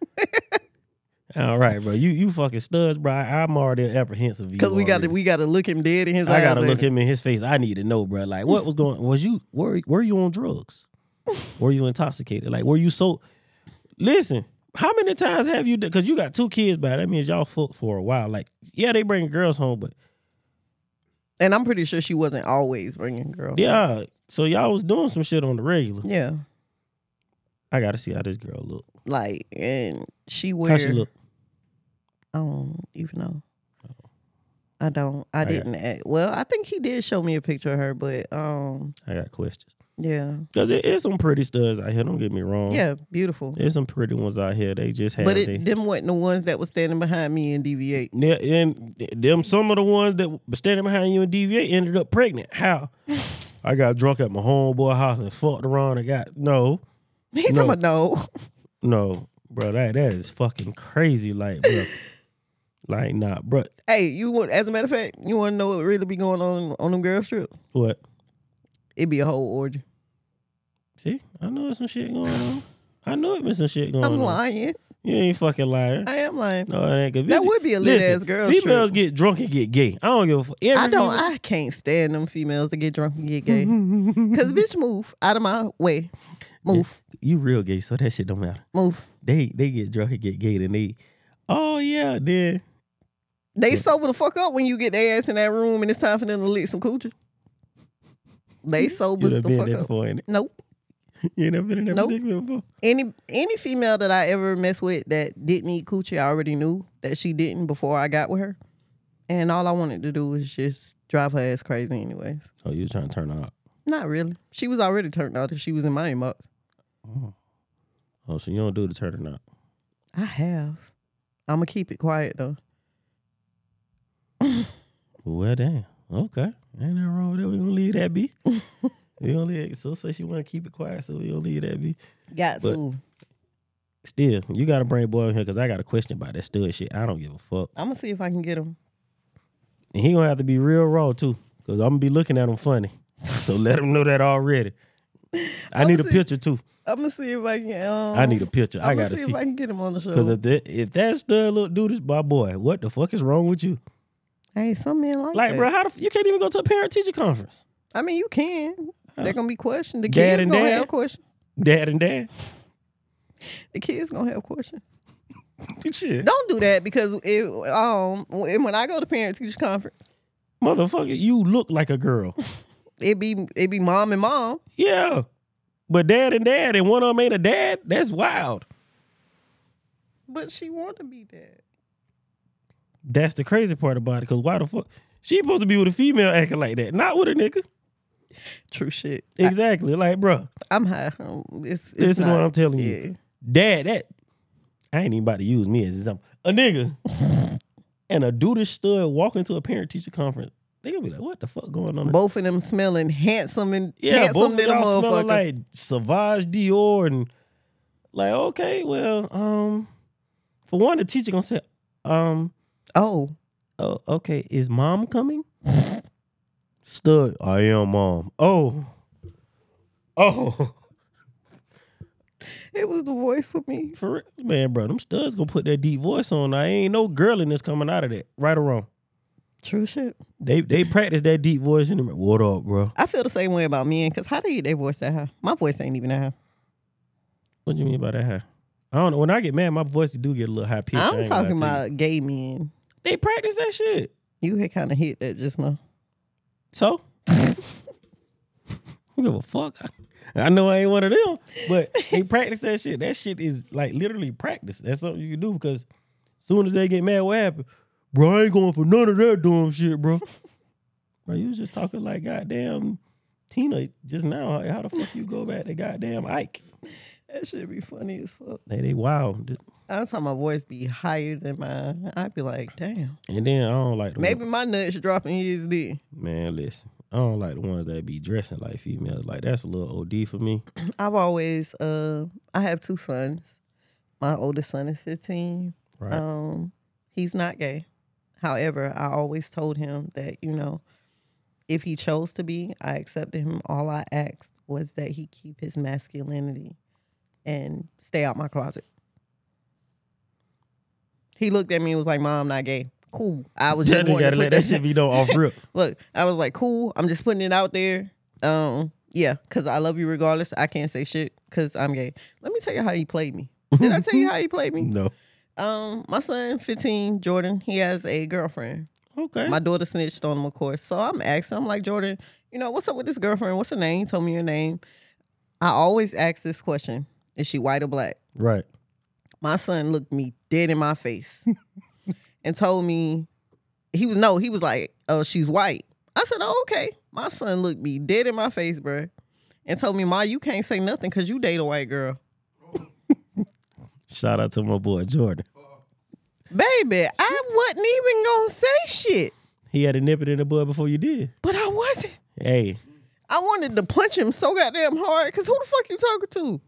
All right, bro. You fucking studs, bro. I'm already apprehensive. Because we gotta look him dead in his eyes. I gotta look him in his face. I need to know, bro. Like, what was going? Were you on drugs? Were you intoxicated? Like, were you so? Listen, how many times have you? Because you got 2 kids, but that means y'all fucked for a while. Like, yeah, they bring girls home, but and I'm pretty sure she wasn't always bringing girls. Yeah, so y'all was doing some shit on the regular. Yeah, I gotta see how this girl look. Like, and she wear. How she look? I don't even know. I don't. I didn't. Well, I think he did show me a picture of her, but I got questions. Yeah, because it is some pretty studs out here. Don't get me wrong. Yeah, beautiful. There's some pretty ones out here. They just have. But them wasn't the ones that was standing behind me in DV8. Yeah, and them some of the ones that were standing behind you in DV8 ended up pregnant. How? I got drunk at my homeboy house and fucked around and got no. He's talking about no. No, bro, that is fucking crazy. Like, bro. Like, nah, bro. Hey, you want? As a matter of fact, you want to know what really be going on them girls trip? What? It be a whole orgy. See, I know there's some shit going on. I know it been some shit going on. I'm lying. You ain't fucking lying. I am lying. No, it ain't. 'Cause That would be a lit ass girl trip. Females get drunk and get gay. I don't give a fuck. I can't stand them females that get drunk and get gay. Cause bitch, move out of my way. Move. Yeah, you real gay, so that shit don't matter. Move. They get drunk and get gay, and they, oh yeah, then They sober the fuck up when you get their ass in that room and it's time for them to lick some coochie. They sober you the been fuck there up. before, ain't it? Nope. You ain't never been in that Nope. predicament before. Any female that I ever messed with that didn't eat coochie, I already knew that she didn't before I got with her. And all I wanted to do was just drive her ass crazy anyways. Oh, you was trying to turn her out. Not really. She was already turned out if she was in my inbox. Oh, so you don't do the turning out. I have. I'm going to keep it quiet though. Well, damn. Okay. Ain't nothing wrong with that. We gonna leave that be. We gonna leave it. So say she wanna keep it quiet, so we gonna leave that be. Got But- to. Still, you gotta bring boy in here because I got a question about that stud shit. I don't give a fuck. I'm going to see if I can get him. And he gonna have to be real raw too. Cause I'm gonna be looking at him funny. So let him know that already. I need a see. picture too. I'm going to see if I can. I need a picture. I I'm gotta see see. if I can get him on the show. Cause if that stud look do this, my boy, what the fuck is wrong with you? Hey, some men like Like, that. bro, you can't even go to a parent teacher conference. I mean, you can. They're going to be questioned. The Dad kids and going to dad? have questions. Dad and dad. The kids going to have questions. Shit. Don't do that because when I go to parent teacher conference, Motherfucker, you look like a girl. it be mom and mom. Yeah. But dad and dad, and one of them ain't a dad, that's wild. But she want to be dad. That's the crazy part about it, because why the fuck? She supposed to be with a female acting like that, not with a nigga. True shit. Exactly. Like, bro, I'm high. It's listen to not- what I'm telling yeah. you. Dad, I ain't even about to use me as an example. A nigga and a dude stud walk into a parent teacher conference. They gonna be like, what the fuck going on? Both of them smelling handsome and Yeah, handsome both of little y'all motherfucker. smelling like Sauvage Dior and like, okay, well, for one, the teacher gonna say, oh, okay, is mom coming? Stud, I am mom. Oh. it was the voice for me. For real? Man, bro, them studs gonna put that deep voice on. I ain't no girliness coming out of that, right or wrong. True shit. They practice that deep voice in the what up, bro? I feel the same way about men because how they get their voice that high? My voice ain't even that high. What you mean by that high? I don't know. When I get mad, my voice do get a little high pitched. I'm talking about gay men. They practice that shit. You had kind of hit that just now. So, who give a fuck? I know I ain't one of them, but they practice that shit. That shit is like literally practice. That's something you can do because soon as they get mad, what happened? Bro, I ain't going for none of that dumb shit, bro. Bro, you was just talking like goddamn Tina just now. How the fuck you go back to goddamn Ike? That shit be funny as fuck. They wild. Every time my voice be higher than mine, I'd be like, damn. And then I don't like the Maybe my nuts dropping his dick. man, listen. I don't like the ones that be dressing like females. Like that's a little OD for me. I've always, I have 2 sons. My oldest son is 15. Right. He's not gay. However, I always told him that, if he chose to be, I accepted him. All I asked was that he keep his masculinity and stay out my closet. He looked at me and was like, Mom, I'm not gay. Cool. I was just You wanting gotta to let put that shit be done off rip. Look, I was like, cool. I'm just putting it out there. Yeah, because I love you regardless. I can't say shit because I'm gay. Let me tell you how he played me. Did I tell you how he played me? No. My son, 15, Jordan, he has a girlfriend. Okay. My daughter snitched on him, of course. So I'm asking, I'm like, Jordan, what's up with this girlfriend? What's her name? He told me her name. I always ask this question. Is she white or black? Right. My son looked me dead in my face and told me, he was like, oh, she's white. I said, oh, okay. My son looked me dead in my face, bro, and told me, Ma, you can't say nothing because you date a white girl. Shout out to my boy Jordan. Baby, I wasn't even going to say shit. He had a nip it in the bud before you did. But I wasn't. Hey. I wanted to punch him so goddamn hard because who the fuck you talking to?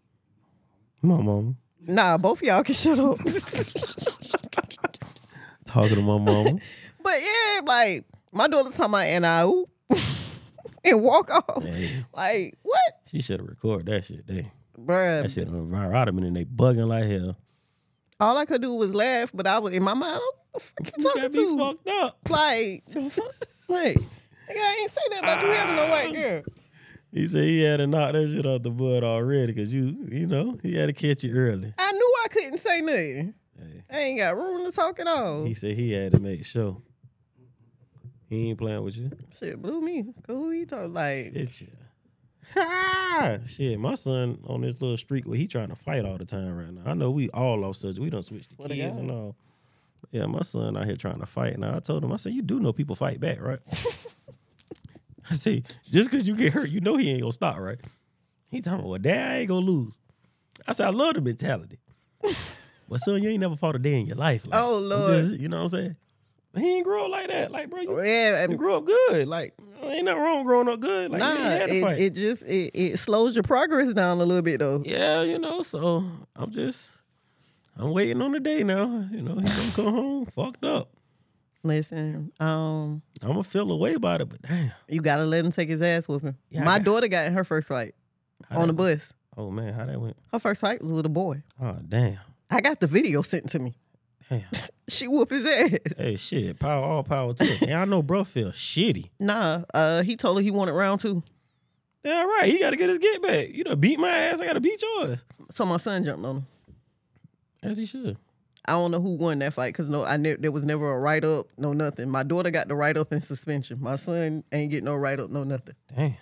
Come on, mama. Nah, both of y'all can shut up. Talking to my mama. But yeah, like my daughter talking about and I oop and walk off. Hey, Like what, she should have recorded that shit. That bruh? shit on viral. I'd have been in they bugging like hell. All I could do was laugh, but I was in my mind. What the fuck you You got talking me to? fucked up. Like, like, nigga, I ain't say that about you having a white girl. He said he had to knock that shit off the bud already because you know, he had to catch you early. I knew I couldn't say nothing. Hey, I ain't got room to talk at all. he said he had to make sure. He ain't playing with you. Shit blew me. Who he talking like? It's you. Ha! Shit, my son on this little streak where he trying to fight all the time right now. I know we all lost subject. We done switched the What a kids guy. and all. Yeah, my son out here trying to fight. Now I told him, I said, you do know people fight back, right? I say, just because you get hurt, you know he ain't gonna stop, right? He talking about, well, Dad, I ain't gonna lose. I said, I love the mentality. But son, you ain't never fought a day in your life. Like, Oh, I'm Lord. just- you know what I'm saying? He ain't grow up like that. Like, bro, you Yeah, grew up good. Like, ain't nothing wrong growing up good. Like, you ain't had to fight. it just it slows your progress down a little bit though. Yeah, you know, so I'm waiting on the day now. You know, he's gonna come home fucked up. Listen, I'm gonna feel away about it, but damn. you gotta let him take his ass whooping. Yeah, I My got- daughter got in her first fight How on that- the bus. Oh man, how that went? Her first fight was with a boy. Oh damn. I got the video sent to me. Damn. She whooped his ass. Hey shit, all power to it. And I know bro feel shitty. Nah, he told her he wanted round 2. Yeah, right. He gotta get his get back. You done beat my ass, I gotta beat yours. So my son jumped on him. As he should. I don't know who won that fight because there was never a write up, no nothing. My daughter got the write up and suspension. My son ain't get no write up, no nothing. Damn.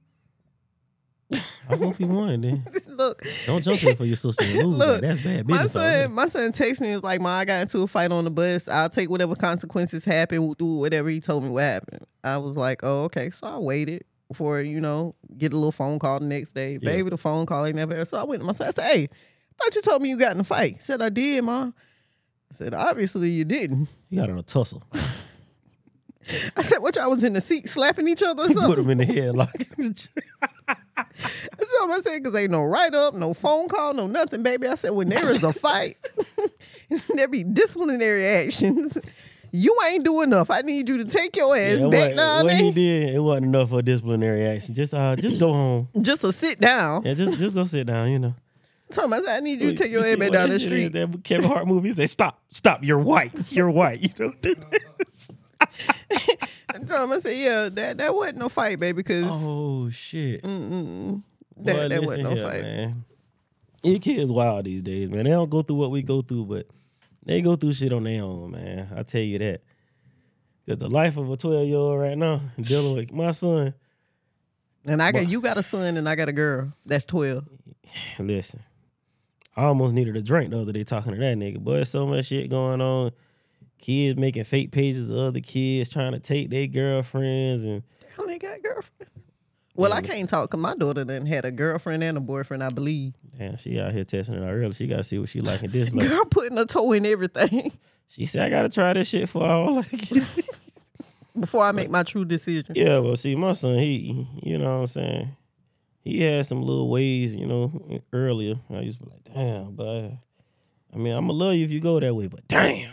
I hope he won then. Look, Don't jump in for your sister and lose. Look, Like, that's bad business. already. my son texted me and was like, "Ma, I got into a fight on the bus. I'll take whatever consequences happen. We'll do whatever." He told me what happened. I was like, "Oh, okay." So I waited for get a little phone call the next day. Yeah. Baby, the phone call ain't never. So I went to my son. I said, "Hey, I thought you told me you got in a fight." He said, "I did, Ma." I said, "Obviously you didn't." He got in a tussle. I said, "What y'all was in the seat slapping each other or Put something?" him in the headlock. That's what I said, because ain't no write-up, no phone call, no nothing, baby. I said, when there is a fight, there be disciplinary actions. You ain't doing enough. I need you to take your ass back down what he there. did, it wasn't enough for disciplinary action. Just go home. Just to sit down. Yeah, just go sit down. You know. Tell him, I said, I need you to take your see ass back what down that the shit is, street. That Kevin Hart movie. They stop. You're white. You're white. You don't do this. And tell him, I said, yeah, that wasn't no fight, baby, because Oh shit. that Boy, wasn't no listen here, fight. man. These kids wild these days, man. They don't go through what we go through, but they go through shit on their own, man. I tell you that. Because the life of a 12-year-old right now, dealing with my son. And you got a son and I got a girl that's 12. Listen, I almost needed a drink the other day talking to that nigga. Boy, so much shit going on. Kids making fake pages of other kids, trying to take their girlfriends and Damn, they got a girlfriend. Well, Yeah, I can't talk because my daughter done had a girlfriend and a boyfriend, I believe. damn, she out here testing it out early. She gotta see what she like and dislike. Girl putting a toe in everything She said, I gotta try this shit for all like it. before I make my true decision. Yeah, well, see, my son, he, you know what I'm saying? He had some little ways, earlier. I used to be like, damn, but I mean, I'm gonna love you if you go that way, but damn.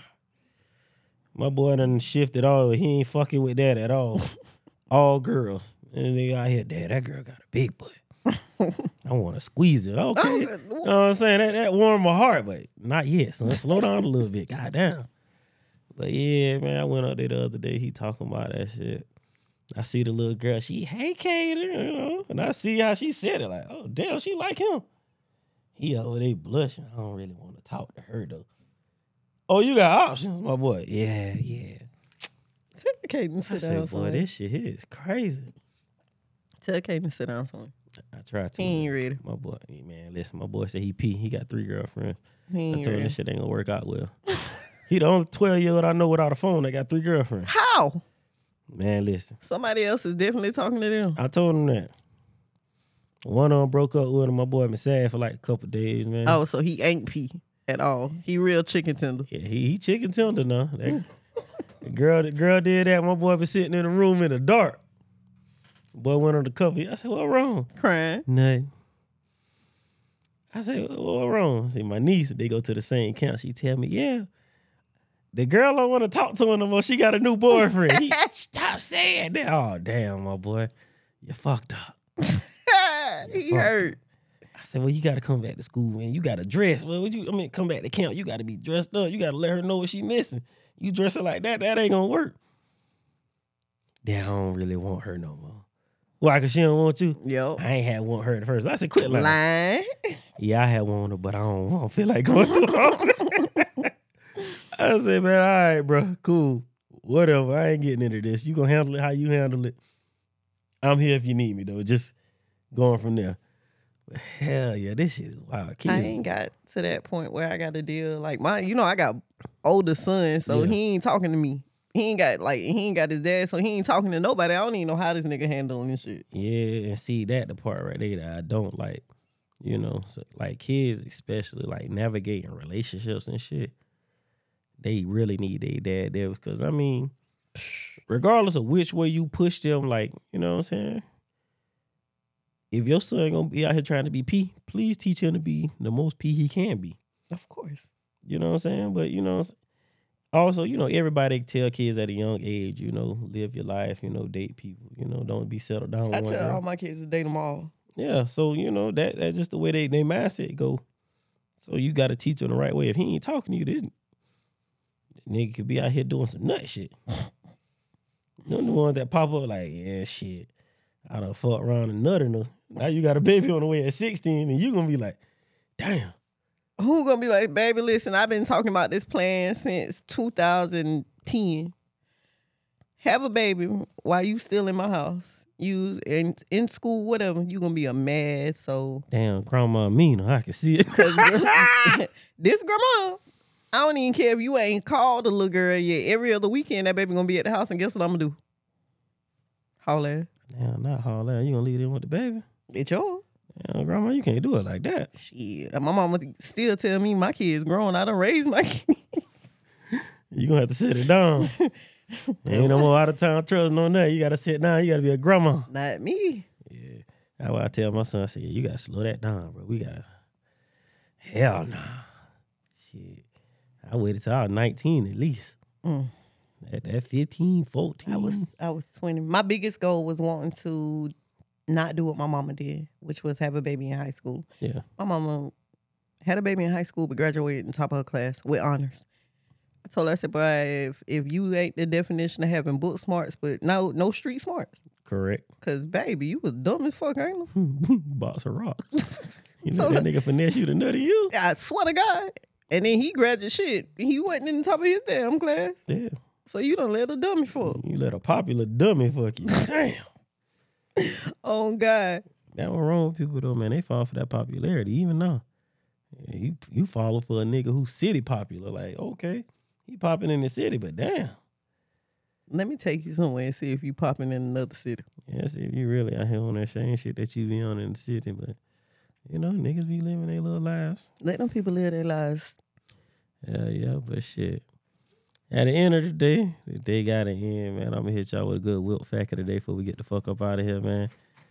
My boy done shifted all. He ain't fucking with that at all. All girls. And they out here, Dad, that girl got a big butt. I want to squeeze it. Okay. Oh, You know what I'm saying? That warmed my heart, but not yet, son. Slow down a little bit. Goddamn. But yeah, man, I went up there the other day. He talking about that shit. I see the little girl. She, hey, Kater, and I see how she said it. Like, oh, damn, she like him. He over there blushing. I don't really want to talk to her, though. Oh, you got options, my boy. Yeah. Tell Kaden to I sit said, down boy, somewhere. this shit here is crazy. Tell Kaden to sit down somewhere. I tried to. He ain't ready. My boy, man, listen, my boy said he pee. He got 3 girlfriends. He I ain't told him ready. this shit ain't gonna work out well. He the only 12-year-old I know without a phone that got 3 girlfriends. How? Man, listen. Somebody else is definitely talking to them. I told him that. One of them broke up with him. My boy been sad for like a couple days, man. Oh, so he ain't pee at all. He real chicken tender. Yeah, he chicken tender now. The girl did that. My boy been sitting in the room in the dark. Boy went on the cover. I said, what wrong? Crying. Nothing. I said, what wrong? See, my niece, they go to the same camp. She tell me, yeah, The girl don't want to talk to him no more. She got a new boyfriend. He, stop saying that. Oh, damn, my boy. You fucked up. He hurt. I said, well, you got to come back to school, man. You got to dress. Well, come back to camp. You got to be dressed up. You got to let her know what she missing. You dress her like that, that ain't going to work. Then I don't really want her no more. Why? Because she don't want you? Yo. I ain't had want her at first. I said, quit lying. Lying. Yeah, I had want her, but I don't feel like going through all that. I said, man, all right, bro, cool. Whatever. I ain't getting into this. You going to handle it how you handle it. I'm here if you need me, though. Just going from there. But hell yeah, this shit is wild. Kids. I ain't got to that point where I got to deal. Like, I got older sons, so he ain't talking to me. He ain't got his dad, so he ain't talking to nobody. I don't even know how this nigga handling this shit. Yeah, and see, that the part right there that I don't like. So, like kids especially, like navigating relationships and shit, they really need their dad there because, I mean, regardless of which way you push them, like, you know what I'm saying? If your son gonna be out here trying to be P, please teach him to be the most P he can be. Of course. You know what I'm saying? But, also, everybody tell kids at a young age, live your life, date people, don't be settled down. I tell all my kids to date them all. Yeah, so, that's just the way they mindset go. So you got to teach them the right way. If he ain't talking to you, this nigga could be out here doing some nut shit. The ones that pop up like, yeah, shit, I done fuck around and nut her. Now you got a baby on the way at 16 and you going to be like, damn. Who gonna be like, baby, listen, I've been talking about this plan since 2010. Have a baby while you still in my house. You in school, whatever, you gonna be a mad soul. Damn, grandma mean, I can see it. This grandma, I don't even care if you ain't called the little girl yet. Every other weekend, that baby gonna be at the house, and guess what I'm gonna do? Holler at her. Damn, not holler at her. You gonna leave them with the baby? It's yours. Yeah, grandma, you can't do it like that. Shit. My mama still tell me my kids grown. I done raised my kids. You gonna have to sit it down. Ain't no more out of town trust, no nothing. You gotta sit down. You gotta be a grandma. Not me. Yeah. That's why I tell my son, I say, you gotta slow that down, bro. We gotta. Hell nah. Shit. I waited till I was 19 at least. That 15, 14. I was 20. My biggest goal was wanting to not do what my mama did, which was have a baby in high school. Yeah. My mama had a baby in high school, but graduated in top of her class with honors. I told her, I said, boy, if you ain't the definition of having book smarts, but no street smarts. Correct. Because, baby, you was dumb as fuck, ain't you? Box of rocks. You let that nigga finesse you to nutty you? I swear to God. And then he graduated shit. He wasn't in the top of his damn class. Yeah. So you done let a dummy fuck. You let a popular dummy fuck you. Damn. Oh, God. That was wrong with people, though, man. They fall for that popularity, even now. Yeah, you follow for a nigga who's city popular. Like, okay, he popping in the city, but damn. Let me take you somewhere and see if you popping in another city. Yeah, see if you really out here on that same shit that you be on in the city. But, niggas be living their little lives. Let them people live their lives. Yeah, but shit. At the end of the day got to end, man. I'm going to hit y'all with a good Wilt fact of the day before we get the fuck up out of here, man.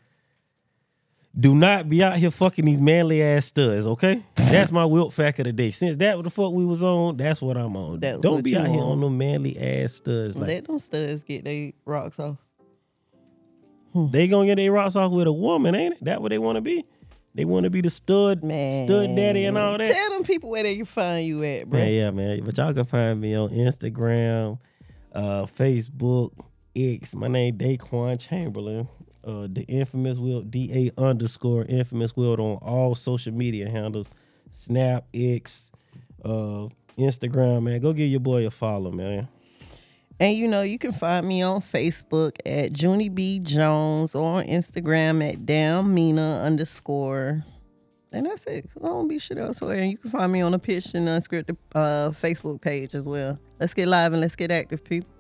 Do not be out here fucking these manly ass studs, okay? That's my Wilt fact of the day. Since that what the fuck we was on, that's what I'm on. Don't be out here on them manly ass studs. Let them studs get their rocks off. They gonna get their rocks off with a woman, ain't it? That what they want to be? They want to be the stud daddy and all that. Tell them people where they can find you at, bro. Yeah, man. But y'all can find me on Instagram, Facebook, X. My name Daquan Chamberlain. The infamous Wilt, DA_infamous Wilt on all social media handles. Snap, X, Instagram, man. Go give your boy a follow, man. And you can find me on Facebook at Junie B. Jones or on Instagram at DamnMina_. And that's it. I don't be shit elsewhere. And you can find me on the Pitch and Unscripted Facebook page as well. Let's get live and let's get active, people.